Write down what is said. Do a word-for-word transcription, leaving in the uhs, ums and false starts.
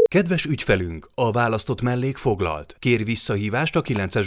Kedves ügyfelünk, a választott mellék foglalt. Kér visszahívást a kilences